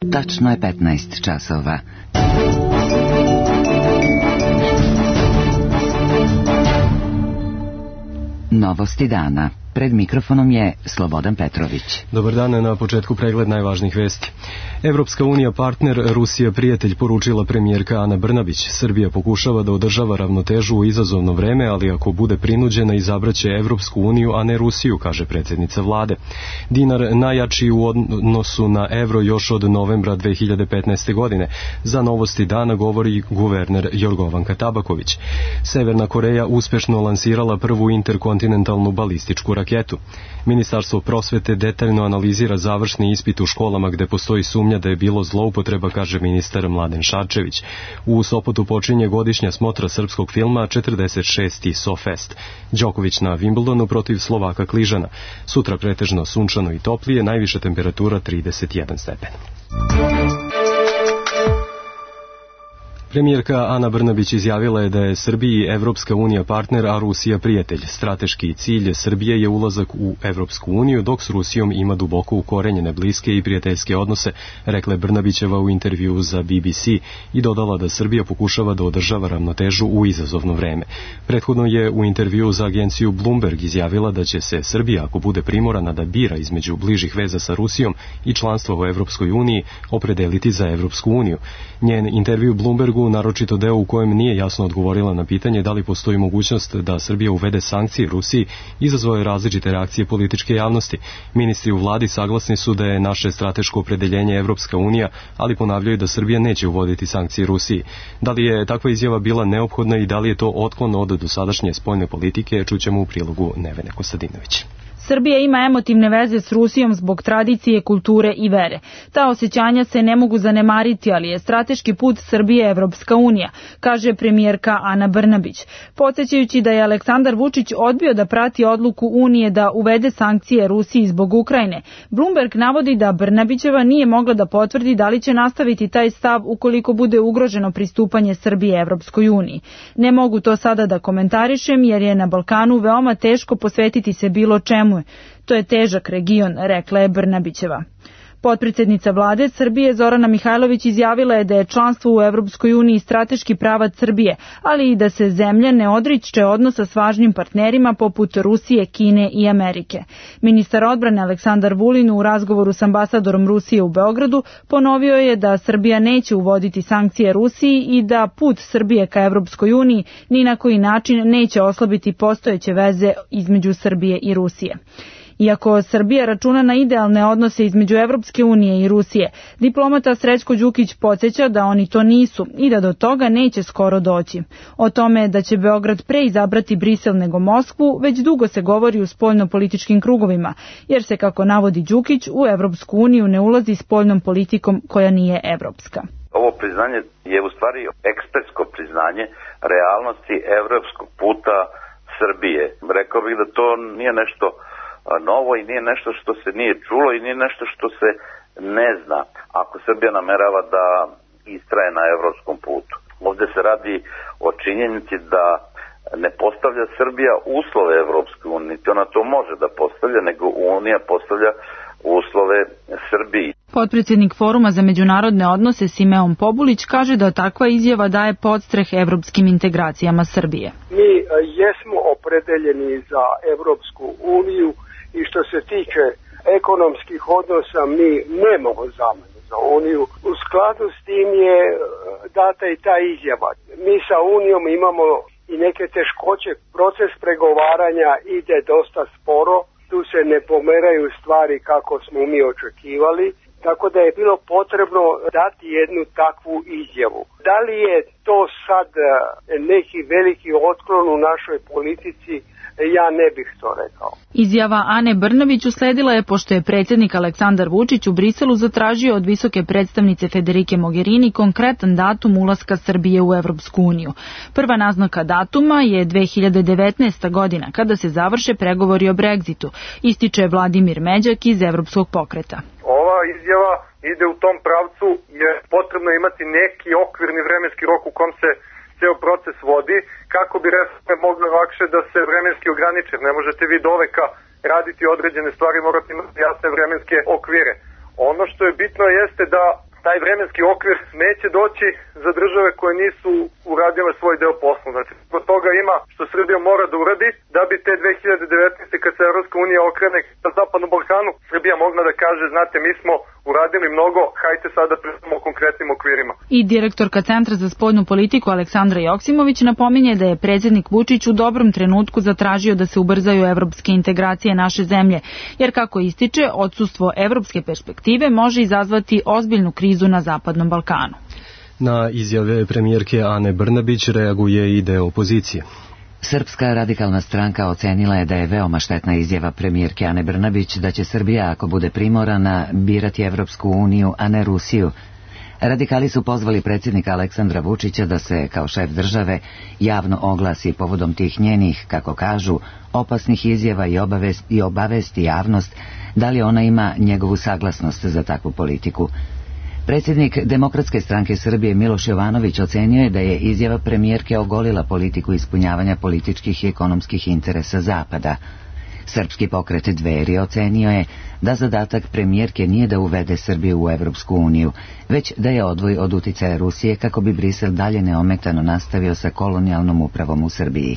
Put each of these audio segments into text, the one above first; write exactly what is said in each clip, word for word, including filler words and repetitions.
Tačno je petnaest časova. Novosti dana. Pred mikrofonom je Slobodan Petrović. Dobar dan, na početku pregled najvažnijih vesti. Evropska unija partner, Rusija prijatelj, poručila premijerka Ana Brnabić. Srbija pokušava da održava ravnotežu u izazovno vreme, ali ako bude prinuđena izabraće Evropsku uniju, a ne Rusiju, kaže predsjednica vlade. Dinar najjači u odnosu na evro još od novembra dve hiljade petnaeste. godine. Za Novosti dana govori guverner Jorgovanka Tabaković. Severna Koreja uspešno lansirala prvu interkontinentalnu balističku raketu. Ministarstvo prosvete detaljno analizira završni ispit u školama gde postoji sumnja da je bilo zloupotreba, kaže ministar Mladen Šarčević. U Sopotu počinje godišnja smotra srpskog filma četrdeset šesti SoFest. Đoković na Wimbledonu protiv Slovaka Kližana. Sutra pretežno sunčano i toplije, najviša temperatura trideset jedan stepen. Premijerka Ana Brnabić izjavila je da je Srbiji Evropska unija partner, a Rusija prijatelj. Strateški cilj Srbije je ulazak u Evropsku uniju, dok s Rusijom ima duboko ukorenjene bliske i prijateljske odnose, rekla je Brnabićeva u intervju za B B C i dodala da Srbija pokušava da održava ravnotežu u izazovno vreme. Prethodno je u intervju za agenciju Bloomberg izjavila da će se Srbija, ako bude primorana da bira između bližih veza sa Rusijom i članstva u Evropskoj uniji, opredeliti za Evropsku uniju. Njen intervju Bloombergu, naročito deo u kojem nije jasno odgovorila na pitanje da li postoji mogućnost da Srbija uvede sankcije Rusiji, izazvao je različite reakcije političke javnosti. Ministri u vladi saglasni su da je naše strateško opredeljenje Evropska unija, ali ponavljaju da Srbija neće uvoditi sankcije Rusiji. Da li je takva izjava bila neophodna i da li je to otklon od dosadašnje spoljne politike, čućemo u prilogu Nevene Kostadinović. Srbija ima emotivne veze s Rusijom zbog tradicije, kulture i vere. Ta osjećanja se ne mogu zanemariti, ali je strateški put Srbije Evropska unija, kaže premijerka Ana Brnabić. Podsjećajući da je Aleksandar Vučić odbio da prati odluku Unije da uvede sankcije Rusiji zbog Ukrajine, Bloomberg navodi da Brnabićeva nije mogla da potvrdi da li će nastaviti taj stav ukoliko bude ugroženo pristupanje Srbije Evropskoj uniji. Ne mogu to sada da komentarišem jer je na Balkanu veoma teško posvetiti se bilo čemu. To je težak region, rekla je Brnabićeva. Potpredsjednica vlade Srbije Zorana Mihajlović izjavila je da je članstvo u Evropskoj uniji strateški pravac Srbije, ali i da se zemlja ne odriče odnosa s važnim partnerima poput Rusije, Kine i Amerike. Ministar odbrane Aleksandar Vulin u razgovoru s ambasadorom Rusije u Beogradu ponovio je da Srbija neće uvoditi sankcije Rusiji i da put Srbije ka Evropskoj uniji ni na koji način neće oslabiti postojeće veze između Srbije i Rusije. Iako Srbija računa na idealne odnose između Evropske unije i Rusije, diplomata Srećko Đukić podsjeća da oni to nisu i da do toga neće skoro doći. O tome da će Beograd pre izabrati Brisel nego Moskvu već dugo se govori u spoljnopolitičkim krugovima, jer se, kako navodi Đukić, u Evropsku uniju ne ulazi spoljnom politikom koja nije evropska. Ovo priznanje je u stvari ekspertsko priznanje realnosti evropskog puta Srbije. Rekao bih da to nije nešto novo i nije nešto što se nije čulo i nije nešto što se ne zna ako Srbija namerava da istraje na evropskom putu. Ovdje se radi o činjenici da ne postavlja Srbija uslove Evropske unije, niti ona to može da postavlja, nego Unija postavlja uslove Srbiji. Potpredsjednik Foruma za međunarodne odnose Simeon Pobulić kaže da takva izjava daje podstreh evropskim integracijama Srbije. Mi jesmo opredeljeni za Evropsku uniju i što se tiče ekonomskih odnosa mi nemamo zamenu za Uniju. U skladu s tim je data i ta izjava. Mi sa Unijom imamo i neke teškoće, proces pregovaranja ide dosta sporo, tu se ne pomeraju stvari kako smo mi očekivali, tako da je bilo potrebno dati jednu takvu izjavu. Da li je to sad neki veliki otklon u našoj politici, ja ne bih to rekao. Izjava Ane Brnabić usledila je pošto je predsjednik Aleksandar Vučić u Briselu zatražio od visoke predstavnice Federike Mogherini konkretan datum ulaska Srbije u Evropsku uniju. Prva naznaka datuma je dve hiljade devetnaesta. godina, kada se završe pregovori o Brexitu, ističe Vladimir Međak iz Evropskog pokreta. Ova izjava ide u tom pravcu jer potrebno imati neki okvirni vremenski rok u kom se ceo proces vodi, kako bi reforme mogle lakše da se vremenski ograniče. Ne možete vi do veka raditi određene stvari, morate imati jasne vremenske okvire. Ono što je bitno jeste da taj vremenski okvir neće doći za države koje nisu uradile svoj deo posla. Znači, zbog toga ima što Srbija mora da uradi da bi te dve hiljade devetnaeste. kad se Evropska unija okrene na Zapadnom Balkanu, Srbija mogla da kaže, znate, mi smo uradili mnogo, hajte sada pričamo o konkretnim okvirima. I direktorka Centra za spoljnu politiku Aleksandra Joksimović napominje da je predsjednik Vučić u dobrom trenutku zatražio da se ubrzaju evropske integracije naše zemlje, jer kako ističe, odsustvo evropske perspektive može izazvati ozbiljnu krizu na Zapadnom Balkanu. Na izjave premijerke Ane Brnabić reaguje i deo opozicije. Srpska radikalna stranka ocenila je da je veoma štetna izjava premijerke Ane Brnabić da će Srbija, ako bude primorana, birati Evropsku uniju, a ne Rusiju. Radikali su pozvali predsjednika Aleksandra Vučića da se, kao šef države, javno oglasi povodom tih njenih, kako kažu, opasnih izjava i obavesti, i obavesti javnost da li ona ima njegovu saglasnost za takvu politiku. Predsjednik Demokratske stranke Srbije Miloš Jovanović ocenio je da je izjava premijerke ogolila politiku ispunjavanja političkih i ekonomskih interesa Zapada. Srpski pokret Dveri ocenio je da zadatak premijerke nije da uvede Srbiju u Evropsku uniju, već da je odvoji od uticaja Rusije kako bi Brisel dalje neometano nastavio sa kolonijalnom upravom u Srbiji.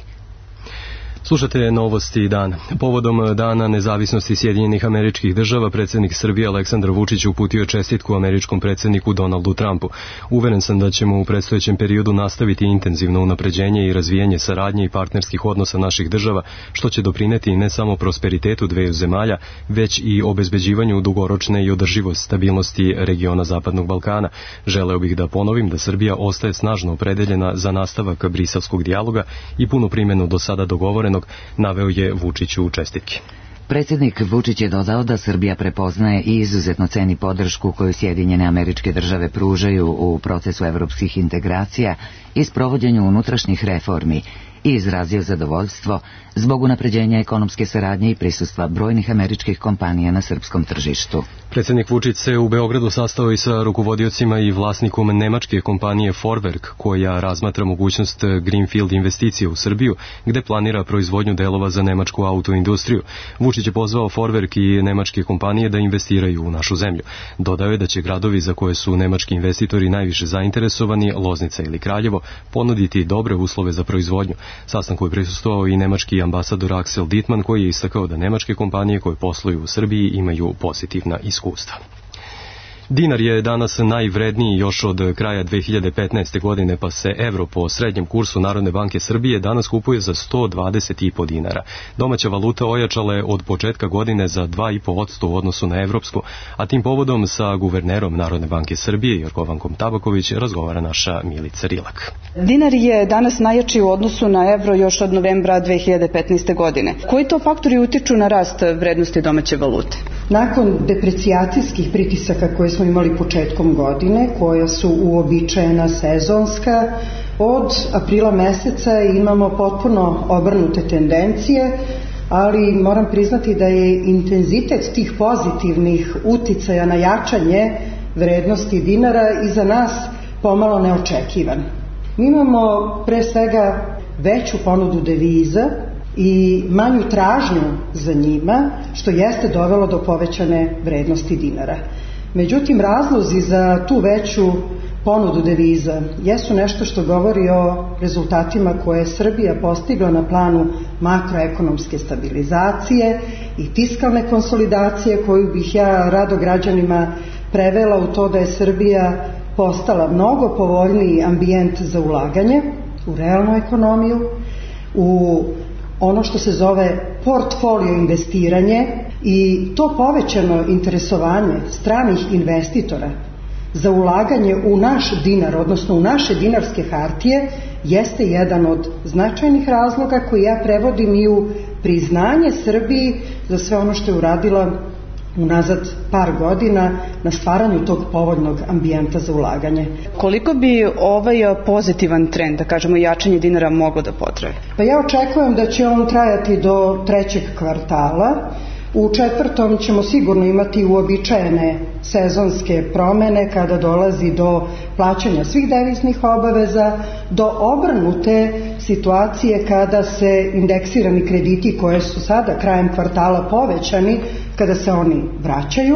Slušate Novosti dana. Povodom Dana nezavisnosti Sjedinjenih Američkih Država, predsjednik Srbije Aleksandar Vučić uputio čestitku američkom predsjedniku Donaldu Trumpu. Uveren sam da ćemo u predstojećem periodu nastaviti intenzivno unapređenje i razvijanje saradnje i partnerskih odnosa naših država, što će doprineti ne samo prosperitetu dveju zemalja, već i obezbeđivanju dugoročne i održivost stabilnosti regiona Zapadnog Balkana. Želeo bih da ponovim da Srbija ostaje snažno opredeljena za nastavak briselskog dijaloga i punu primjenu do sada dogovorenog, naveo je Vučić u čestitki. Predsjednik Vučić je dodao da Srbija prepoznaje i izuzetno ceni podršku koju Sjedinjene Američke Države pružaju u procesu evropskih integracija i sprovođenju unutrašnjih reformi i izrazio zadovoljstvo zbog unapređenja ekonomske saradnje i prisustva brojnih američkih kompanija na srpskom tržištu. Predsjednik Vučić se u Beogradu sastao i sa rukovodiocima i vlasnikom nemačke kompanije Vorwerk, koja razmatra mogućnost greenfield investicije u Srbiju, gde planira proizvodnju delova za nemačku autoindustriju. Vučić je pozvao Vorwerk i nemačke kompanije da investiraju u našu zemlju. Dodao je da će gradovi za koje su nemački investitori najviše zainteresovani, Loznica ili Kraljevo, ponuditi dobre uslove za proizvodnju. Sastanku je prisustvovao i nemački ambasador Axel Dittmann, koji je istakao da nemačke kompanije koje posluju u Srbiji imaju pozitivna iskustva. Dinar je danas najvredniji još od kraja dve hiljade petnaeste. godine, pa se evro po srednjem kursu Narodne banke Srbije danas kupuje za sto dvadeset i po dinara. Domaća valuta ojačala je od početka godine za dva i po posto u odnosu na evropsku, a tim povodom sa guvernerom Narodne banke Srbije Jorgovankom Tabaković razgovara naša Milica Rilak. Dinar je danas najjači u odnosu na evro još od novembra dve hiljade petnaeste. godine. Koji to faktori utiču na rast vrednosti domaće valute? Nakon deprecijacijskih pritisaka koje smo imali početkom godine, koja su uobičajena sezonska, od aprila meseca imamo potpuno obrnute tendencije, ali moram priznati da je intenzitet tih pozitivnih uticaja na jačanje vrednosti dinara i za nas pomalo neočekivan. Mi imamo pre svega veću ponudu deviza i manju tražnju za njima, što jeste dovelo do povećane vrednosti dinara. Međutim, razlozi za tu veću ponudu deviza jesu nešto što govori o rezultatima koje je Srbija postigla na planu makroekonomske stabilizacije i fiskalne konsolidacije, koju bih ja rado građanima prevela u to da je Srbija postala mnogo povoljniji ambijent za ulaganje u realnu ekonomiju, u ono što se zove portfolio investiranje, i to povećano interesovanje stranih investitora za ulaganje u naš dinar, odnosno u naše dinarske hartije, jeste jedan od značajnih razloga koji ja prevodim i u priznanje Srbiji za sve ono što je uradila unazad par godina na stvaranju tog povoljnog ambijenta za ulaganje. Koliko bi ovaj pozitivan trend, da kažemo jačanje dinara, moglo da potraje? Pa ja očekujem da će on trajati do trećeg kvartala. U četvrtom ćemo sigurno imati uobičajene sezonske promene kada dolazi do plaćanja svih deviznih obaveza, do obrnute situacije kada se indeksirani krediti koje su sada krajem kvartala povećani, kada se oni vraćaju,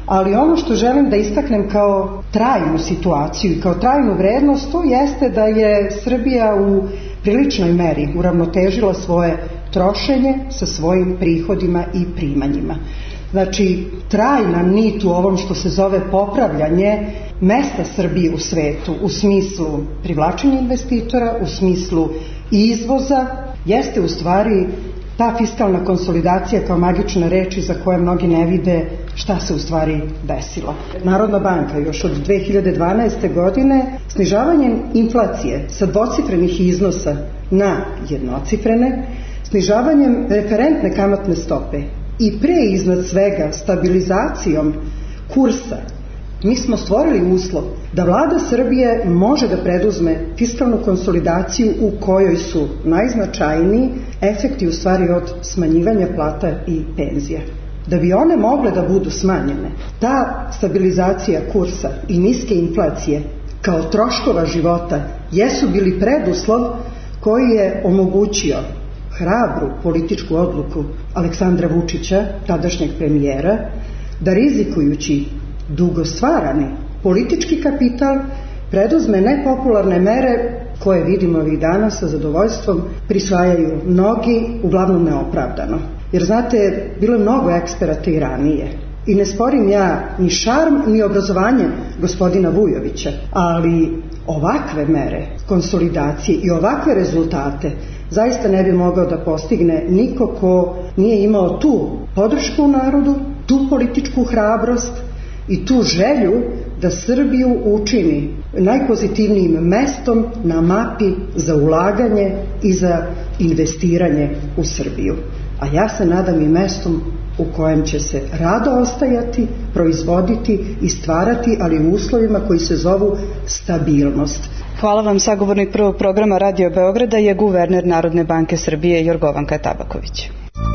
Ali ono što želim da istaknem kao trajnu situaciju i kao trajnu vrednost, to jeste da je Srbija u priličnoj meri uravnotežila svoje trošenje sa svojim prihodima i primanjima. Znači, trajna nit u ovom što se zove popravljanje mesta Srbije u svetu u smislu privlačenja investitora, u smislu izvoza, jeste u stvari ta fiskalna konsolidacija kao magična reč iza koje mnogi ne vide šta se u stvari desilo. Narodna banka još od dve hiljade dvanaeste. godine snižavanjem inflacije sa dvocifrenih iznosa na jednocifrene, snižavanjem referentne kamatne stope i pre iznad svega stabilizacijom kursa, mi smo stvorili uslov da vlada Srbije može da preduzme fiskalnu konsolidaciju u kojoj su najznačajniji efekti u stvari od smanjivanja plata i penzija. Da bi one mogle da budu smanjene, ta stabilizacija kursa i niske inflacije kao troškova života jesu bili preduslov koji je omogućio hrabru političku odluku Aleksandra Vučića, tadašnjeg premijera, da rizikujući dugostvarani politički kapital preduzme nepopularne mere koje vidimo ovih dana sa zadovoljstvom prisvajaju mnogi, uglavnom neopravdano. Jer znate, bilo je mnogo eksperata i ranije. I ne sporim ja ni šarm, ni obrazovanje gospodina Vujovića, ali ovakve mere konsolidacije i ovakve rezultate zaista ne bi mogao da postigne niko ko nije imao tu podršku u narodu, tu političku hrabrost i tu želju da Srbiju učini najpozitivnijim mestom na mapi za ulaganje i za investiranje u Srbiju. A ja se nadam i mestom u kojem će se rado ostajati, proizvoditi i stvarati, ali u uslovima koji se zovu stabilnost. Hvala vam. Sagovornik prvog programa Radio Beograda je guverner Narodne banke Srbije Jorgovanka Tabaković.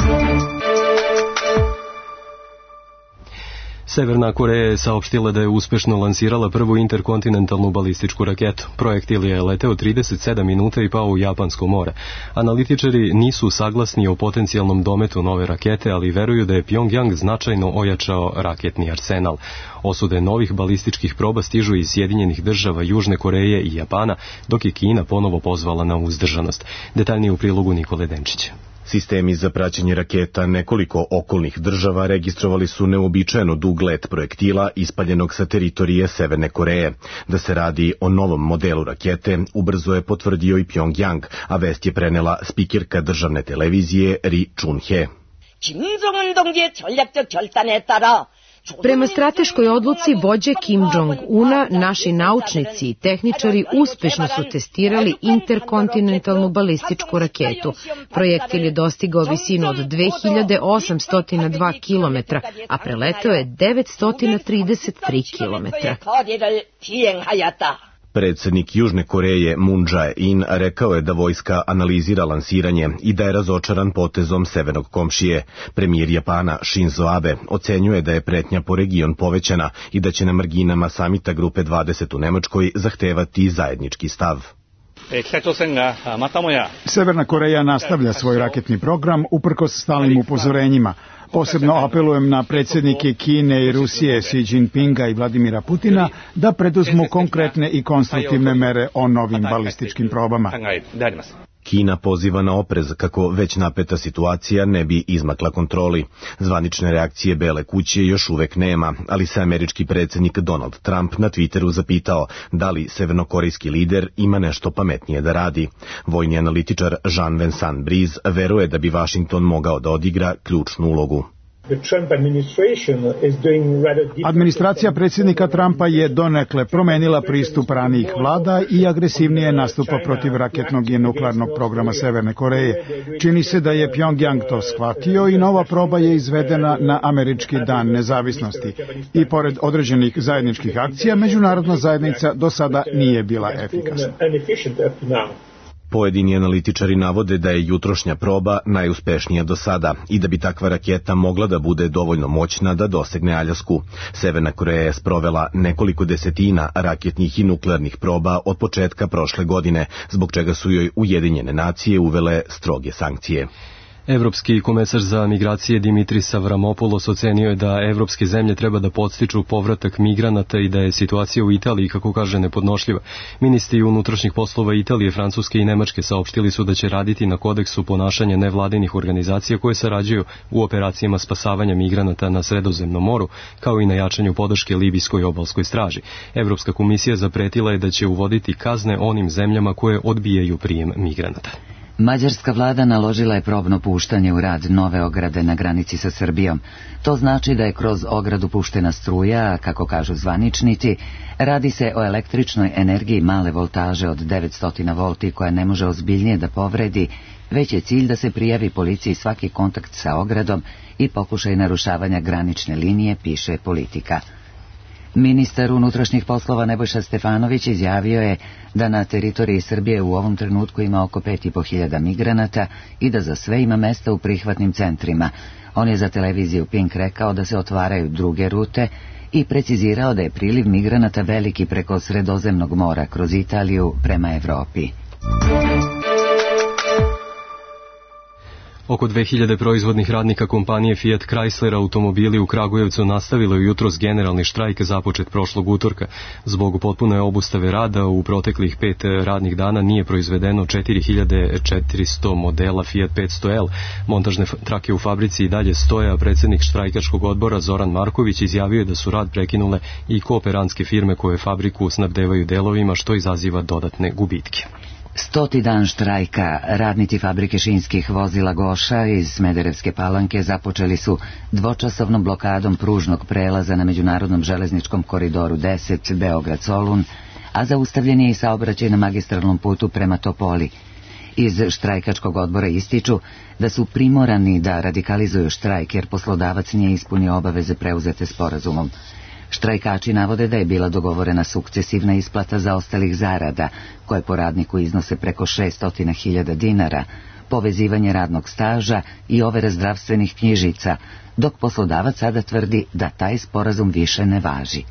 Severna Koreja je saopštila da je uspešno lansirala prvu interkontinentalnu balističku raketu. Projektil je leteo trideset sedam minuta i pao u Japansko more. Analitičari nisu saglasni o potencijalnom dometu nove rakete, ali veruju da je Pjongjang značajno ojačao raketni arsenal. Osude novih balističkih proba stižu iz Sjedinjenih država, Južne Koreje i Japana, dok je Kina ponovo pozvala na uzdržanost. Detaljnije u prilogu Nikole Denčića. Sistemi za praćenje raketa nekoliko okolnih država registrovali su neobičajeno dug let projektila ispaljenog sa teritorije Severne Koreje. Da se radi o novom modelu rakete, ubrzo je potvrdio i Pjongjang, a vest je prenela spikirka državne televizije Ri Chun-he. Prema strateškoj odluci vođe Kim Jong-una, naši naučnici i tehničari uspešno su testirali interkontinentalnu balističku raketu. Projektil je dostigao visinu od dve hiljade osamsto dva kilometra, a preleteo je devetsto trideset tri kilometra. Predsednik Južne Koreje Moon Jae-in rekao je da vojska analizira lansiranje i da je razočaran potezom severnog komšije. Premijer Japana Shinzo Abe ocenjuje da je pretnja po region povećana i da će na marginama samita Grupe dvadeset u Nemačkoj zahtevati zajednički stav. Severna Koreja nastavlja svoj raketni program uprkos stalnim upozorenjima. Posebno apelujem na predsjednike Kine i Rusije Xi Jinpinga i Vladimira Putina da preduzmu konkretne i konstruktivne mere o novim balističkim probama. Kina poziva na oprez kako već napeta situacija ne bi izmakla kontroli. Zvanične reakcije Bele kuće još uvek nema, ali se američki predsjednik Donald Trump na Twitteru zapitao da li severnokorejski lider ima nešto pametnije da radi. Vojni analitičar Jean-Vincent Brice veruje da bi Washington mogao da odigra ključnu ulogu. Administracija predsjednika Trumpa je donekle promenila pristup ranijih vlada i agresivnije nastupa protiv raketnog i nuklearnog programa Severne Koreje. Čini se da je Pjongjang to shvatio i nova proba je izvedena na američki dan nezavisnosti. I pored određenih zajedničkih akcija, međunarodna zajednica do sada nije bila efikasna. Pojedini analitičari navode da je jutrošnja proba najuspešnija do sada i da bi takva raketa mogla da bude dovoljno moćna da dosegne Aljasku. Severna Koreja je sprovela nekoliko desetina raketnih i nuklearnih proba od početka prošle godine, zbog čega su joj Ujedinjene nacije uvele stroge sankcije. Evropski komesar za migracije Dimitris Avramopoulos ocenio je da evropske zemlje treba da podstiču povratak migranata i da je situacija u Italiji, kako kaže, nepodnošljiva. Ministri unutrašnjih poslova Italije, Francuske i Nemačke saopštili su da će raditi na kodeksu ponašanja nevladinih organizacija koje sarađuju u operacijama spasavanja migranata na Sredozemnom moru, kao i na jačanju podrške libijskoj obalskoj straži. Evropska komisija zapretila je da će uvoditi kazne onim zemljama koje odbijaju prijem migranata. Mađarska vlada naložila je probno puštanje u rad nove ograde na granici sa Srbijom. To znači da je kroz ogradu puštena struja, a kako kažu zvaničnici, radi se o električnoj energiji male voltaže od devetsto volti koja ne može ozbiljnije da povredi, već je cilj da se prijavi policiji svaki kontakt sa ogradom i pokušaj narušavanja granične linije, piše Politika. Ministar unutrašnjih poslova Nebojša Stefanović izjavio je da na teritoriji Srbije u ovom trenutku ima oko pet i po hiljada migranata i da za sve ima mesta u prihvatnim centrima. On je za televiziju Pink rekao da se otvaraju druge rute i precizirao da je priliv migranata veliki preko Sredozemnog mora kroz Italiju prema Evropi. Oko dve hiljade proizvodnih radnika kompanije Fiat Chrysler automobili u Kragujevcu nastavilo je jutros generalni štrajk započet prošlog utorka. Zbog potpune obustave rada u proteklih pet radnih dana nije proizvedeno četiri hiljade četiristo modela Fiat petsto L. Montažne trake u fabrici i dalje stoje, a predsjednik štrajkačkog odbora Zoran Marković izjavio je da su rad prekinule i kooperantske firme koje fabriku snabdevaju delovima, što izaziva dodatne gubitke. Stoti dan štrajka radnici fabrike šinskih vozila Goša iz Smederevske Palanke započeli su dvočasovnom blokadom pružnog prelaza na međunarodnom železničkom koridoru deset Beograd-Solun, a zaustavljen je i saobraćaj na magistralnom putu prema Topoli. Iz štrajkačkog odbora ističu da su primorani da radikalizuju štrajk jer poslodavac nije ispunio obaveze preuzete sporazumom. Štrajkači navode da je bila dogovorena sukcesivna isplata zaostalih zarada, koje po radniku iznose preko šest hiljada dinara, povezivanje radnog staža i overe zdravstvenih knjižica, dok poslodavac sada tvrdi da taj sporazum više ne važi.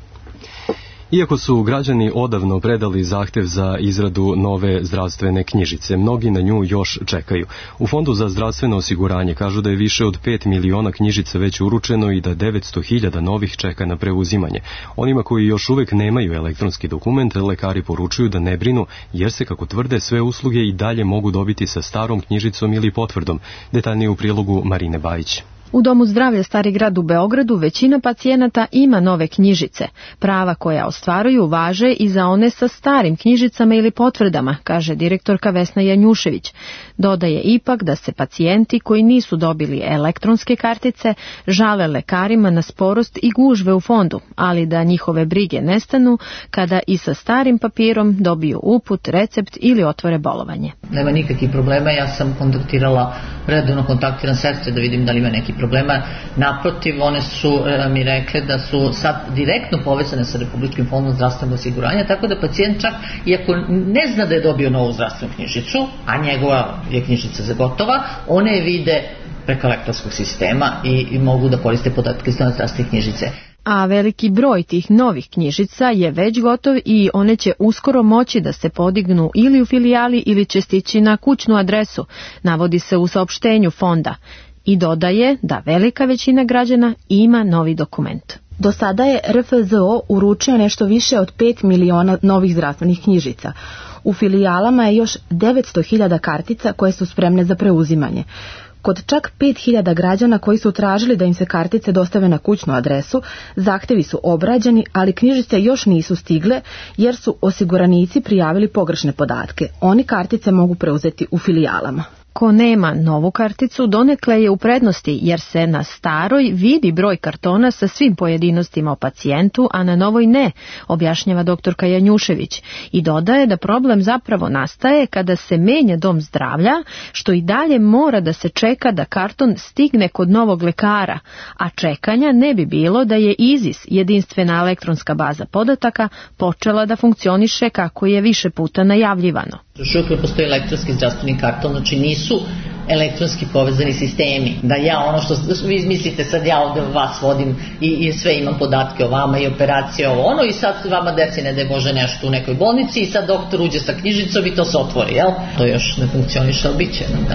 Iako su građani odavno predali zahtev za izradu nove zdravstvene knjižice, mnogi na nju još čekaju. U Fondu za zdravstveno osiguranje kažu da je više od pet miliona knjižica već uručeno i da devetsto hiljada novih čeka na preuzimanje. Onima koji još uvek nemaju elektronski dokument, lekari poručuju da ne brinu, jer se, kako tvrde, sve usluge i dalje mogu dobiti sa starom knjižicom ili potvrdom. Detaljnije u prilogu Marine Bajić. U Domu zdravlja Stari grad u Beogradu većina pacijenata ima nove knjižice. Prava koja ostvaruju važe i za one sa starim knjižicama ili potvrdama, kaže direktorka Vesna Janjušević. Dodaje ipak da se pacijenti koji nisu dobili elektronske kartice žale lekarima na sporost i gužve u fondu, ali da njihove brige nestanu kada i sa starim papirom dobiju uput, recept ili otvore bolovanje. Nema nikakvih problema, ja sam kontaktirala, redovno kontaktiram sestre da vidim da li ima neki problema. Naprotiv, one su e, mi rekle da su sad direktno povezane sa Republičkim fondom zdravstvenog osiguranja, tako da pacijent čak, iako ne zna da je dobio novu zdravstvenu knjižicu, a njegova je knjižica zagotova, one je vide preko elektronskog sistema i, i mogu da koriste podatke iz zdravstvene knjižice. A veliki broj tih novih knjižica je već gotov i one će uskoro moći da se podignu ili u filijali ili će stići na kućnu adresu, navodi se u saopštenju fonda. I dodaje da velika većina građana ima novi dokument. Do sada je R F Z O uručio nešto više od pet miliona novih zdravstvenih knjižica. U filijalama je još devetsto hiljada kartica koje su spremne za preuzimanje. Kod čak pet hiljada građana koji su tražili da im se kartice dostave na kućnu adresu, zahtevi su obrađeni, ali knjižice još nisu stigle jer su osiguranici prijavili pogrešne podatke. Oni kartice mogu preuzeti u filijalama. Ko nema novu karticu donekle je u prednosti jer se na staroj vidi broj kartona sa svim pojedinostima o pacijentu, a na novoj ne, objašnjava doktorka Janjušević i dodaje da problem zapravo nastaje kada se menja dom zdravlja, što i dalje mora da se čeka da karton stigne kod novog lekara, a čekanja ne bi bilo da je I Z I S, jedinstvena elektronska baza podataka, počela da funkcioniše kako je više puta najavljivano. Još uvijek postoji elektronski zdravstveni karton, znači nisu elektronski povezani sistemi. Da ja ono što vi mislite sad ja ovdje vas vodim i, i sve imam podatke o vama i operacije ovo ono i sad vama desi ne da može nešto u nekoj bolnici i sad doktor uđe sa knjižicom i to se otvori, jel? To još ne funkcioniše, ali bit će nam, da.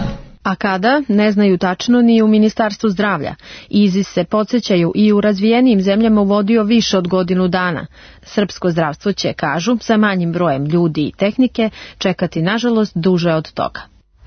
A kada, ne znaju tačno ni u Ministarstvu zdravlja. IZIS se podsjećaju i u razvijenijim zemljama uvodio više od godinu dana. Srpsko zdravstvo će, kažu, sa manjim brojem ljudi i tehnike čekati, nažalost, duže od toga.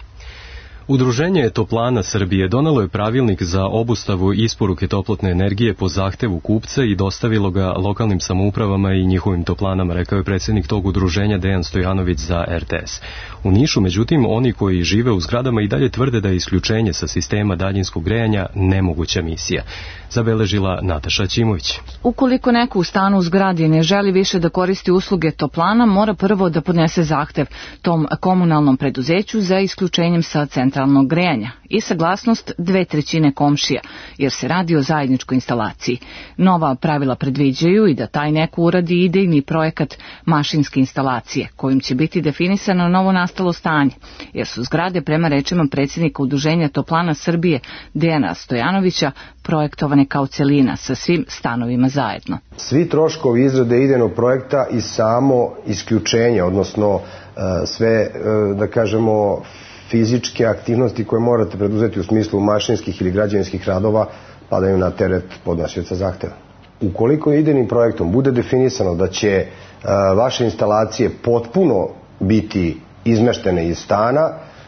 Udruženje Toplana Srbije donelo je pravilnik za obustavu isporuke toplotne energije po zahtevu kupca i dostavilo ga lokalnim samoupravama i njihovim toplanama, rekao je predsjednik tog udruženja Dejan Stojanović za R T S. U Nišu, međutim, oni koji žive u zgradama i dalje tvrde da je isključenje sa sistema daljinskog grejanja nemoguća misija. Zabeležila Nataša Ćimović. Ukoliko neko u stanu u zgradi ne želi više da koristi usluge toplana, mora prvo da podnese zahtev tom komunalnom preduzeću za isključenjem sa centralnog grejanja i saglasnost dve trećine komšija, jer se radi o zajedničkoj instalaciji. Nova pravila predviđaju i da taj neko uradi idejni projekat mašinske instalacije, kojim će biti definisano novo nastalo stanje, jer su zgrade, prema rečima predsjednika Udruženja Toplana Srbije Dejana Stojanovića, projektovane kao celina sa svim stanovima zajedno. Svi troškovi izrade idejnog projekta i samo isključenje, odnosno sve, da kažemo, fizičke aktivnosti koje morate preduzeti u smislu mašinskih ili građevinskih radova padaju na teret podnosioca zahteva. Ukoliko idejnim projektom bude definisano da će vaše instalacije potpuno biti izmeštene iz stana,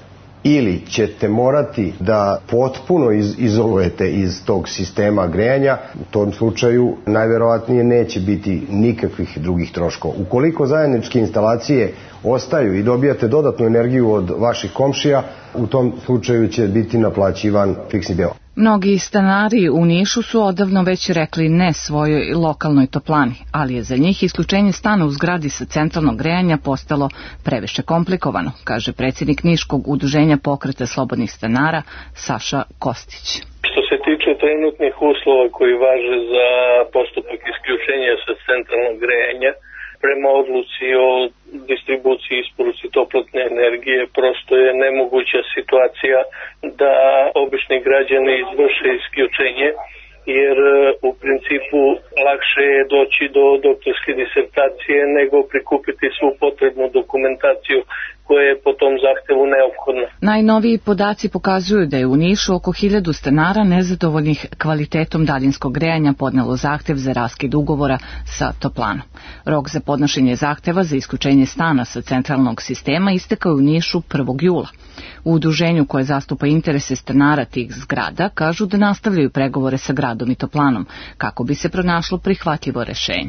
ili ćete morati da potpuno iz, izolujete iz tog sistema grejanja, u tom slučaju najverovatnije neće biti nikakvih drugih troškova. Ukoliko zajedničke instalacije ostaju i dobijate dodatnu energiju od vaših komšija, u tom slučaju će biti naplaćivan fiksni deo. Mnogi stanari u Nišu su odavno već rekli ne svojoj lokalnoj toplani, ali je za njih isključenje stana u zgradi sa centralnog grejanja postalo previše komplikovano, kaže predsjednik Niškog udruženja Pokreta slobodnih stanara Saša Kostić. Što se tiče trenutnih uslova koji važe za postupak isključenja sa centralnog grejanja, prema odluci o distribuciji i isporuci toplotne energije, prosto je nemoguća situacija da obični građani izvrše isključenje, jer u principu lakše je doći do doktorske disertacije nego prikupiti svu potrebnu dokumentaciju koja je po tom zahtevu neophodna. Najnoviji podaci pokazuju da je u Nišu oko hiljadu stanara nezadovoljnih kvalitetom daljinskog grejanja podnelo zahtev za raskid ugovora sa Toplanom. Rok za podnošenje zahteva za isključenje stana sa centralnog sistema istekao je u Nišu prvog jula. U udruženju koje zastupa interese stanara tih zgrada kažu da nastavljaju pregovore sa gradom i Toplanom kako bi se pronašlo prihvatljivo rešenje.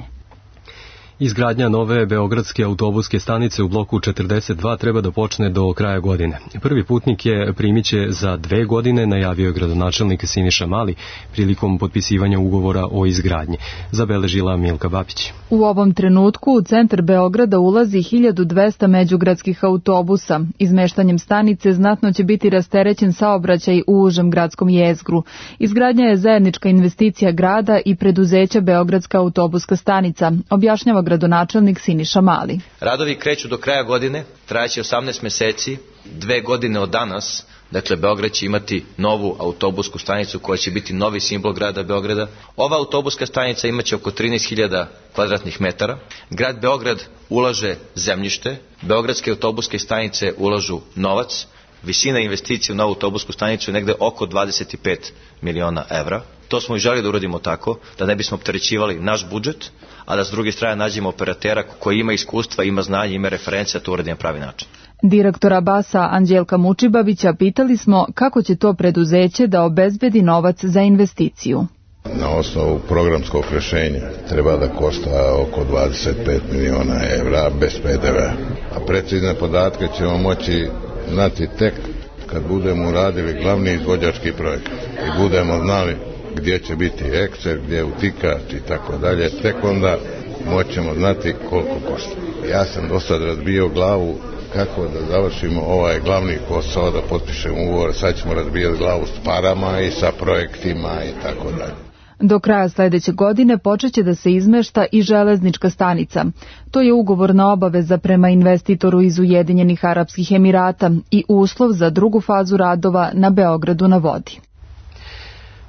Izgradnja nove beogradske autobuske stanice u bloku četrdeset dva treba da počne do kraja godine. Prvi putnik je primiće za dve godine, najavio je gradonačelnik Siniša Mali prilikom potpisivanja ugovora o izgradnji, zabeležila Milka Bapić. U ovom trenutku u centar Beograda ulazi hiljadu dvesta međugradskih autobusa. Izmeštanjem stanice znatno će biti rasterećen saobraćaj u užem gradskom jezgru. Izgradnja je zajednička investicija grada i preduzeća Beogradska autobuska stanica, objašnjava gradonačelnik Siniša Mali. Radovi kreću do kraja godine, trajaće osamnaest meseci, dve godine od danas. Dakle, Beograd će imati novu autobusku stanicu koja će biti novi simbol grada Beograda. Ova autobuska stanica imaće oko trinaest hiljada kvadratnih metara. Grad Beograd ulaže zemljište, beogradske autobuske stanice ulažu novac. Visina investicije u novu autobusku stanicu je negde oko dvadeset pet miliona evra. To smo i želi da uradimo tako, da ne bismo opterećivali naš budžet, a da s druge strane nađemo operatera koji ima iskustva, ima znanje, ima referencije, da to uradi na pravi način. Direktora Basa Anđelka Mučibavića pitali smo kako će to preduzeće da obezbedi novac za investiciju. Na osnovu programskog rešenja treba da košta oko dvadeset pet miliona evra bez P D V-a. A precizne podatke ćemo moći znati tek kad budemo uradili glavni izvođački projekat i budemo znali gdje će biti ekser, gdje je utikat i tako dalje, tek onda moćemo znati koliko košta. Ja sam do sad razbio glavu kako da završimo ovaj glavni posao, da potpišemo ugovor, sad ćemo razbijati glavu s parama i sa projektima i tako dalje. Do kraja sljedeće godine počeće da se izmešta i železnička stanica. To je ugovorna obaveza prema investitoru iz Ujedinjenih Arapskih Emirata i uslov za drugu fazu radova na Beogradu na vodi.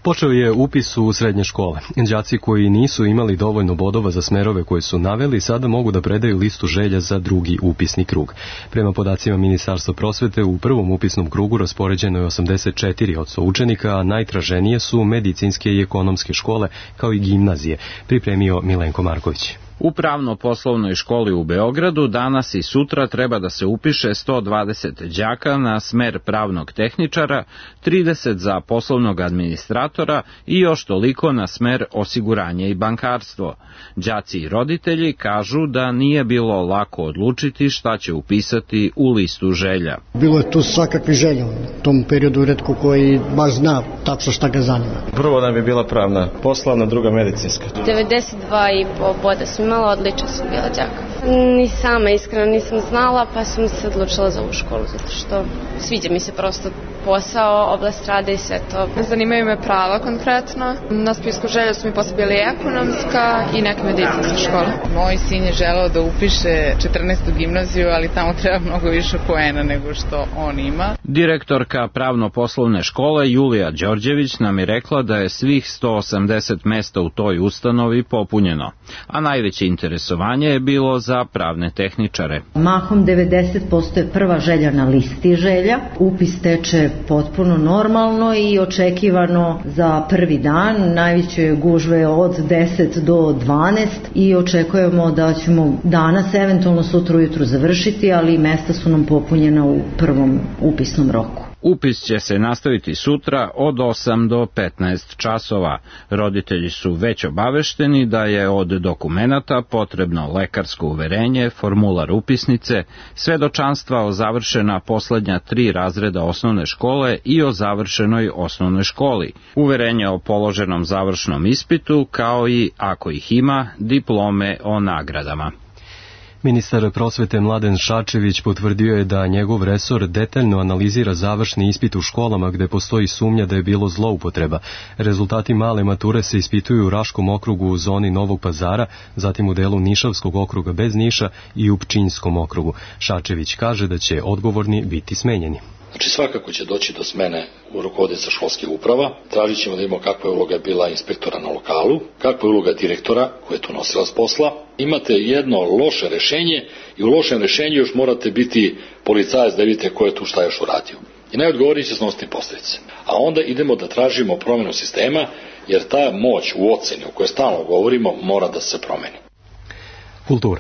Počeo je upis u srednje škole. Đaci koji nisu imali dovoljno bodova za smerove koje su naveli sada mogu da predaju listu želja za drugi upisni krug. Prema podacima Ministarstva prosvete, u prvom upisnom krugu raspoređeno je osamdeset četiri posto učenika, a najtraženije su medicinske i ekonomske škole kao i gimnazije, pripremio Milenko Marković. U Pravno-poslovnoj školi u Beogradu danas i sutra treba da se upiše sto dvadeset đaka na smer pravnog tehničara, trideset za poslovnog administratora i još toliko na smer osiguranje i bankarstvo. Đaci i roditelji kažu da nije bilo lako odlučiti šta će upisati u listu želja. Bilo je tu svakakvi želja u tom periodu, retko koji baš zna tačno šta ga zanima. Prvo nam je bila pravna, poslovna, druga medicinska. devedeset dva i po boda sam imala, odlično sam bila đaka. Ni sama iskreno nisam znala, pa sam se odlučila za ovu školu, zato što sviđa mi se prosto posao, oblast rada i sve to. Zanimaju me prava konkretno. Na spisku želja su mi posle bili ekonomska i neke medicinske škole. Moj sin je želeo da upiše četrnaestu gimnaziju, ali tamo treba mnogo više poena nego što on ima. Direktorka Pravno-poslovne škole Julija Đorđević nam je rekla da je svih sto osamdeset mesta u toj ustanovi popunjeno, a najveće interesovanje je bilo za pravne tehničare. Mahom devedeset posto je prva želja na listi želja. Upis teče potpuno normalno i očekivano za prvi dan. Najveće gužve od deset do dvanaest i očekujemo da ćemo danas, eventualno sutra ujutru završiti, ali mesta su nam popunjena u prvom upisnom roku. Upis će se nastaviti sutra od osam do petnaest časova. Roditelji su već obavešteni da je od dokumenata potrebno lekarsko uverenje, formular upisnice, svedočanstva o završena poslednja tri razreda osnovne škole i o završenoj osnovnoj školi, uverenje o položenom završnom ispitu, kao i, ako ih ima, diplome o nagradama. Ministar prosvete Mladen Šarčević potvrdio je da njegov resor detaljno analizira završni ispit u školama gde postoji sumnja da je bilo zloupotreba. Rezultati male mature se ispituju u Raškom okrugu u zoni Novog Pazara, zatim u delu Nišavskog okruga bez Niša i u Pčinjskom okrugu. Šarčević kaže da će odgovorni biti smenjeni. Znači svakako će doći do smene u rukovodioca školskih uprava, tražit ćemo da imamo kakva je uloga bila inspektora na lokalu, kakva je uloga direktora koja je tu nosilac posla. Imate jedno loše rešenje i u lošem rešenju još morate biti policajac da vidite ko je tu šta još uradio. I najodgovorniji će snositi posljedice. A onda idemo da tražimo promjenu sistema, jer ta moć u oceni o kojoj stalno govorimo mora da se promeni. Kultura.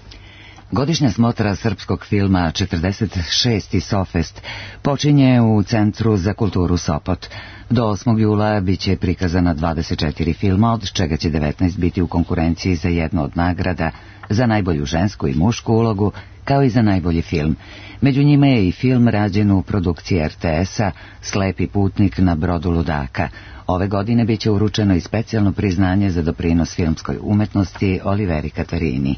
Godišnja smotra srpskog filma četrdeset šesti Sofest počinje u Centru za kulturu Sopot. Do osmog jula biće prikazana dvadeset četiri filma, od čega će devetnaest biti u konkurenciji za jednu od nagrada za najbolju žensku i mušku ulogu, kao i za najbolji film. Među njima je i film rađen u produkciji er te es-a Slepi putnik na brodu ludaka. Ove godine biće uručeno i specijalno priznanje za doprinos filmskoj umetnosti Oliveri Katarini.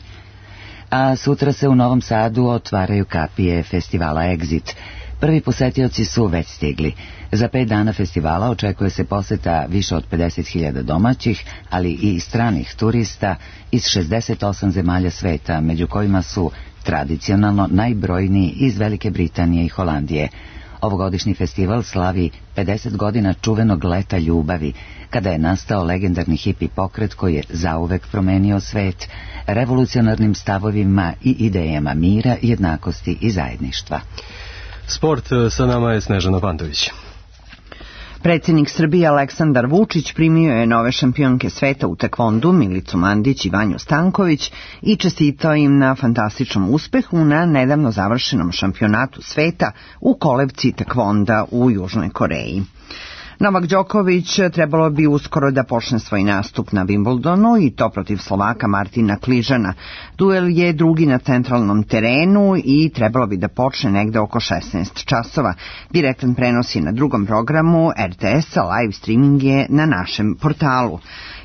A sutra se u Novom Sadu otvaraju kapije festivala Exit. Prvi posetioci su već stigli. Za pet dana festivala očekuje se poseta više od pedeset hiljada domaćih, ali i stranih turista iz šezdeset osam zemalja sveta, među kojima su tradicionalno najbrojniji iz Velike Britanije i Holandije. Ovogodišnji festival slavi pedeset godina čuvenog leta ljubavi, kada je nastao legendarni hipi pokret koji je zauvek promenio svet revolucionarnim stavovima i idejama mira, jednakosti i zajedništva. Sport, sa nama je Snežana Pantović. Predsjednik Srbije Aleksandar Vučić primio je nove šampionke sveta u tekvondu Milicu Mandić i Vanju Stanković i čestitao im na fantastičnom uspehu na nedavno završenom šampionatu sveta u kolevci tekvonda u Južnoj Koreji. Novak Đoković trebalo bi uskoro da počne svoj nastup na Wimbledonu i to protiv Slovaka Martina Kližana. Duel je drugi na centralnom terenu i trebalo bi da počne negde oko šesnaest časova. Direktan prenos je na drugom programu er te es-a, live streaming je na našem portalu.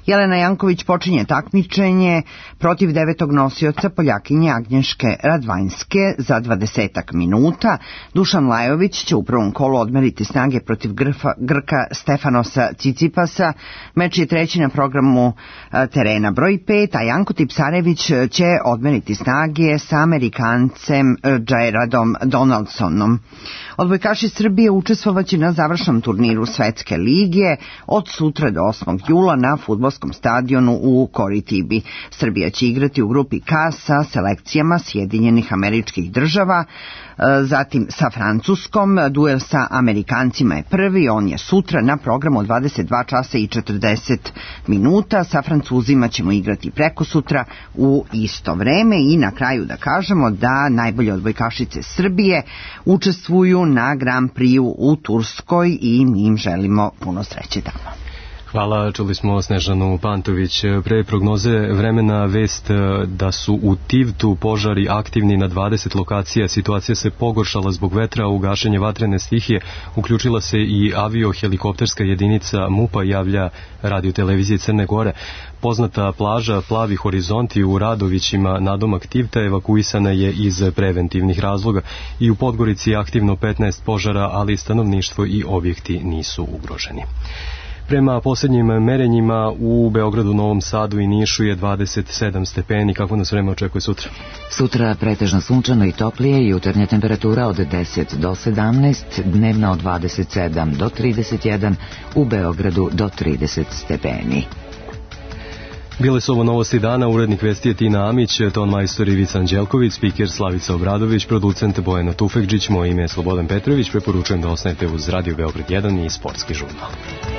Jelena Janković počinje takmičenje protiv devetog nosioca Poljakinje Agnješke Radvanjske za dvadesetak minuta. Dušan Lajović će u prvom kolu odmeriti snage protiv Grfa, Grka Stefanosa Cicipasa. Meč je treći na programu terena broj pet, a Janko Tipsarević će odmeriti snage sa Amerikancem Jairadom Donaldsonom. Odbojkaši Srbije učestvovaće na završnom turniru Svetske lige od sutra do osmog jula na fudbalskom stadionu u Koritibi. Srbija će igrati u grupi K sa selekcijama Sjedinjenih Američkih Država, zatim sa Francuskom. Duel sa Amerikancima je prvi, on je sutra na programu dvadeset dva časa i četrdeset minuta. Sa Francuzima ćemo igrati preko sutra u isto vreme. I na kraju da kažemo da najbolje odbojkašice Srbije učestvuju na Grand Prix u Turskoj i mi im želimo puno sreće tamo. Hvala, čuli smo Snežanu Pantović. Pre prognoze vremena vest da su u Tivtu požari aktivni na dvadeset lokacija. Situacija se pogoršala zbog vetra, u gašenje vatrene stihije uključila se i avio-helikopterska jedinica MUP-a, javlja radio televizije Crne Gore. Poznata plaža Plavi horizonti u Radovićima nadomak Tivta evakuisana je iz preventivnih razloga i u Podgorici je aktivno petnaest požara, ali stanovništvo i objekti nisu ugroženi. Prema posljednjim merenjima u Beogradu, Novom Sadu i Nišu je dvadeset sedam stepeni. Kako nas vreme očekuje sutra? Sutra pretežno sunčano i toplije, jutarnja temperatura od deset do sedamnaest, dnevna od dvadeset sedam do trideset jedan, u Beogradu do trideset stepeni. Bile su ovo novosti dana, urednik vesti je Tina Amić, ton majstor Ivica Anđelković, spiker Slavica Obradović, producent Bojana Tufekđić, moje ime je Slobodan Petrović, preporučujem da ostanete uz Radio Beograd jedan i Sportski žurnal.